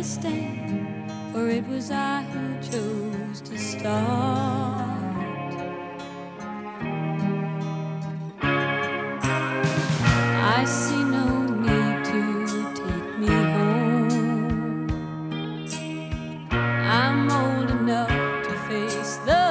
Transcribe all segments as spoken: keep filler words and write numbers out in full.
a stand, for it was I who chose to start. I see no need to take me home. I'm old enough to face the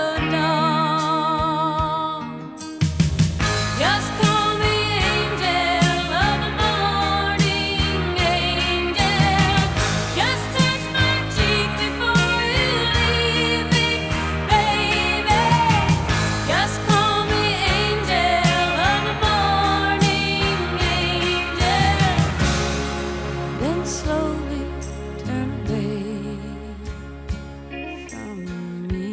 dawn. Just call me angel of the morning, angel. Just touch my cheek before you leave me, baby. Just call me angel of the morning, angel. Then slowly turn away from me.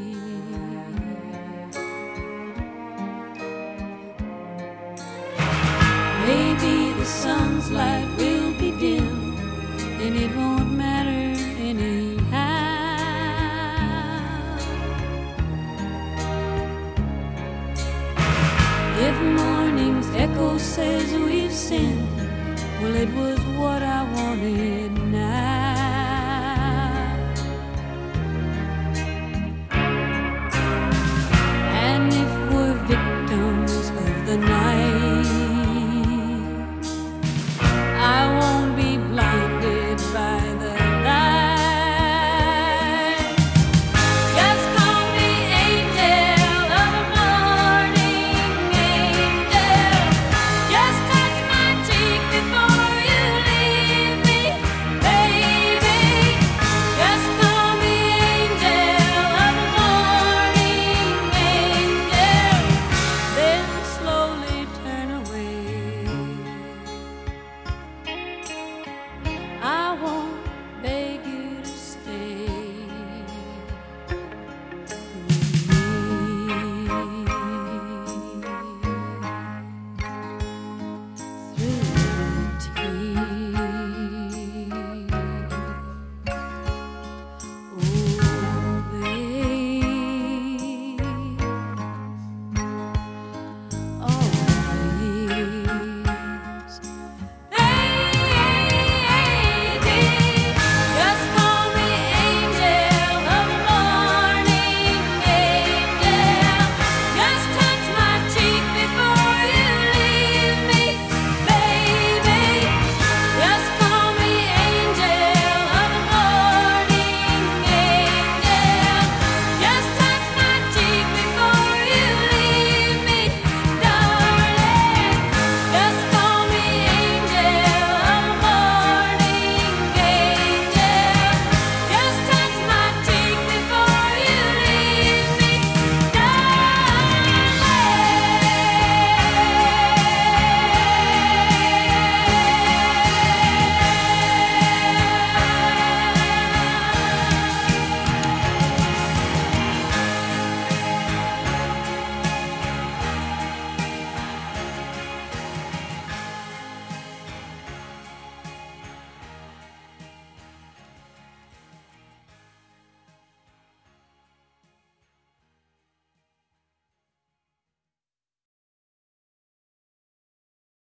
Maybe the sun's light will be dim, and it won't matter anyhow. If morning's echo says we've sinned, well, it was what I wanted